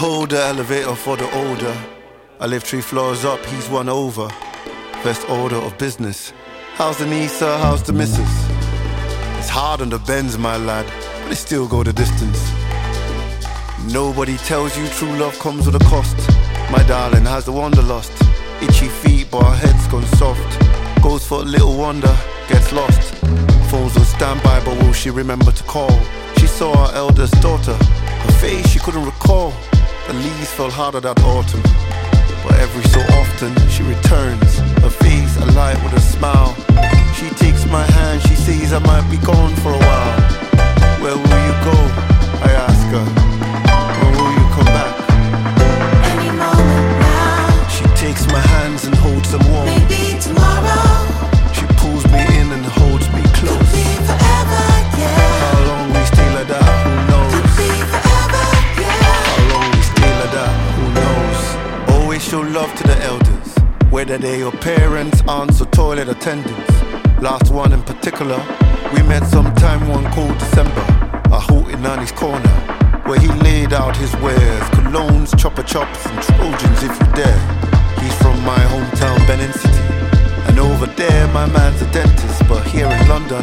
hold the elevator for the older. I live 3 floors up, he's one over. First order of business. How's the Nisa, how's the missus? It's hard on the Benz, my lad, but they still go the distance. Nobody tells you true love comes with a cost. My darling has the wanderlust. Itchy feet but her head's gone soft. Goes for a little wonder, gets lost. Phone's on standby but will she remember to call? She saw her eldest daughter. Her face she couldn't recall. The leaves fell harder that autumn. But every so often she returns, her face alight with a smile. She takes my hand, she says I might be gone for a while. Where will you go? I ask her. When will you come back? Any moment now. She takes my hands and holds them warm. Maybe tomorrow. She pulls me in and holds me close. Could be forever, yeah. How long we stay like that, who knows? Could be forever, yeah. How long we stay like that, who knows? Always show love to the elders, whether they're your parents, aunts or toilet attendants. Last one in particular, we met sometime one cold December. I halt in Nani's corner, where he laid out his wares. Colognes, chopper chops and Trojans if you dare. He's from my hometown, Benin City. And over there my man's a dentist, but here in London